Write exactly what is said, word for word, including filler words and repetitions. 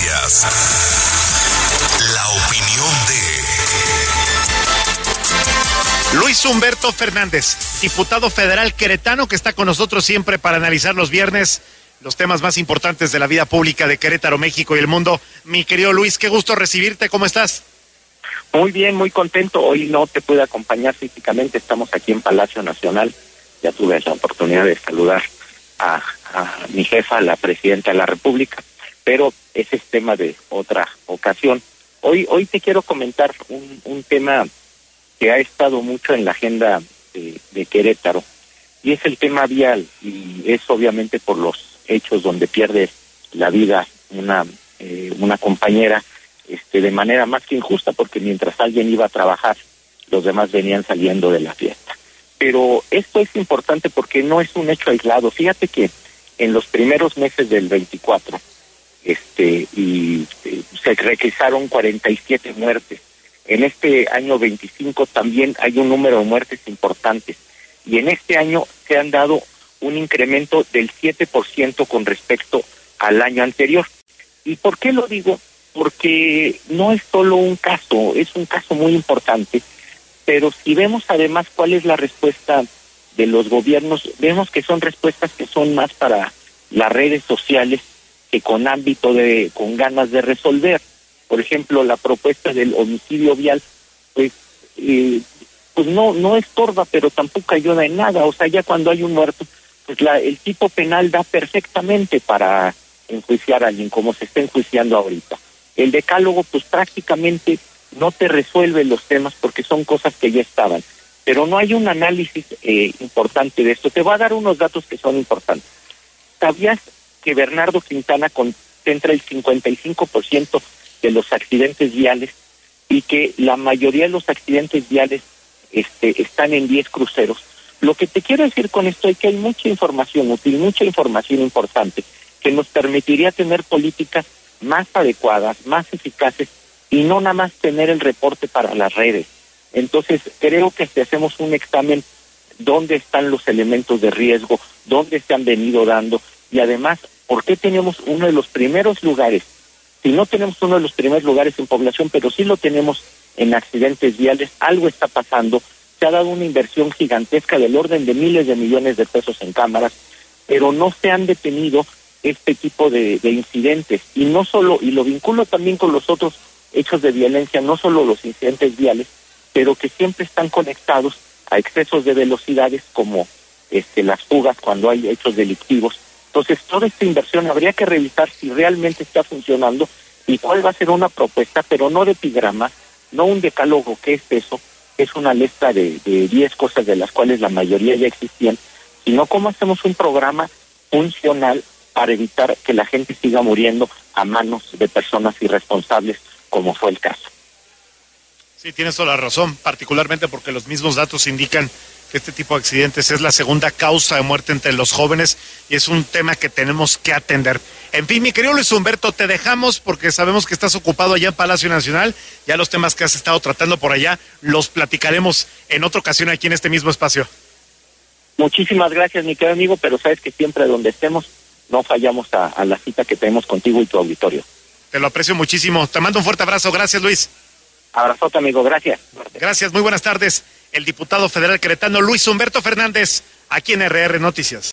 Noticias. La opinión de Luis Humberto Fernández, diputado federal queretano, que está con nosotros siempre para analizar los viernes los temas más importantes de la vida pública de Querétaro, México y el mundo. Mi querido Luis, qué gusto recibirte, ¿cómo estás? Muy bien, muy contento. Hoy no te pude acompañar físicamente, estamos aquí en Palacio Nacional. Ya tuve la oportunidad de saludar a, a mi jefa, la presidenta de la República, pero ese es tema de otra ocasión. Hoy hoy te quiero comentar un, un tema que ha estado mucho en la agenda de, de Querétaro, y es el tema vial, y es obviamente por los hechos donde pierde la vida una eh, una compañera este de manera más que injusta, porque mientras alguien iba a trabajar, los demás venían saliendo de la fiesta. Pero esto es importante porque no es un hecho aislado. Fíjate que en los primeros meses del veinticuatro, este, y eh, se registraron cuarenta y siete muertes. En este año veinticinco también hay un número de muertes importantes. Y en este año se han dado un incremento del siete por ciento con respecto al año anterior. ¿Y por qué lo digo? Porque no es solo un caso, es un caso muy importante. Pero si vemos además cuál es la respuesta de los gobiernos, vemos que son respuestas que son más para las redes sociales que con ámbito de, con ganas de resolver. Por ejemplo, la propuesta del homicidio vial, pues, eh, pues no, no estorba, pero tampoco ayuda en nada. O sea, ya cuando hay un muerto, pues la, el tipo penal da perfectamente para enjuiciar a alguien, como se está enjuiciando ahorita. El decálogo, pues prácticamente no te resuelve los temas porque son cosas que ya estaban, pero no hay un análisis eh, importante de esto. Te voy a dar unos datos que son importantes. ¿Sabías que Bernardo Quintana concentra el cincuenta y cinco por ciento de los accidentes viales y que la mayoría de los accidentes viales este, están en diez cruceros? Lo que te quiero decir con esto es que hay mucha información útil, mucha información importante que nos permitiría tener políticas más adecuadas, más eficaces, y no nada más tener el reporte para las redes. Entonces, creo que si hacemos un examen, dónde están los elementos de riesgo, dónde se han venido dando, y además, ¿por qué tenemos uno de los primeros lugares? Si no tenemos uno de los primeros lugares en población, pero sí lo tenemos en accidentes viales, algo está pasando. Se ha dado una inversión gigantesca del orden de miles de millones de pesos en cámaras, pero no se han detenido este tipo de, de incidentes. Y no solo, y lo vinculo también con los otros hechos de violencia, no solo los incidentes viales, pero que siempre están conectados a excesos de velocidades, como este las fugas cuando hay hechos delictivos. Entonces, toda esta inversión habría que revisar si realmente está funcionando y cuál va a ser una propuesta, pero no de epigrama, no un decálogo. ¿Qué es eso? Es una lista de de diez cosas de las cuales la mayoría ya existían, sino cómo hacemos un programa funcional para evitar que la gente siga muriendo a manos de personas irresponsables, como fue el caso. Sí, tienes toda la razón, particularmente porque los mismos datos indican que este tipo de accidentes es la segunda causa de muerte entre los jóvenes y es un tema que tenemos que atender. En fin, mi querido Luis Humberto, te dejamos porque sabemos que estás ocupado allá en Palacio Nacional. Ya los temas que has estado tratando por allá los platicaremos en otra ocasión aquí en este mismo espacio. Muchísimas gracias, mi querido amigo, pero sabes que siempre donde estemos no fallamos a, a la cita que tenemos contigo y tu auditorio. Te lo aprecio muchísimo. Te mando un fuerte abrazo. Gracias, Luis. Abrazote, amigo. Gracias. Gracias. Muy buenas tardes. El diputado federal queretano Luis Humberto Fernández, aquí en R R Noticias.